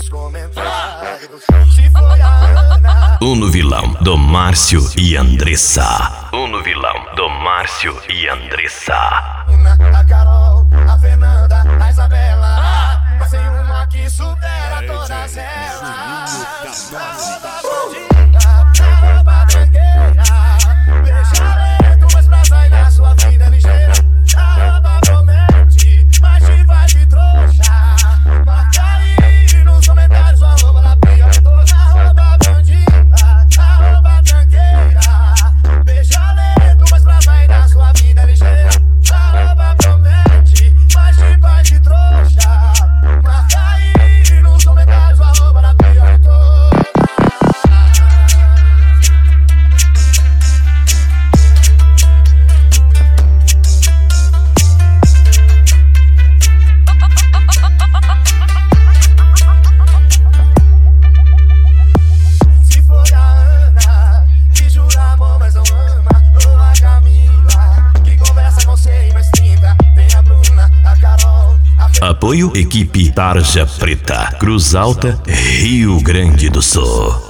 nos comentários. Se foi a Ana. No vilão do Márcio e Andressa. No vilão do Márcio e Andressa. A Carol, a Fernanda, a Isabela. Mas tem uma que supera todas elas. Arroba tranqueira. Beija lento, mas pra sair da sua vida é ligeira. Arroba promete, mas te faz de trouxa. Marca aí nos comentários, arroba na pior de todas. Arroba bandida, arroba tranqueira. Beija lento, mas pra sair da sua vida é ligeira. Arroba promete, mas te faz de trouxa. Marca aí nos comentários, arroba na pior de todas. Se foi a Ana, que jura amor, mas não ama. Ou a Camila, que conversa com você, mas trinta. Tem a Bruna, a Carol, a Apoio Equipe Tarja Preta, Cruz Alta, Rio Grande do Sul.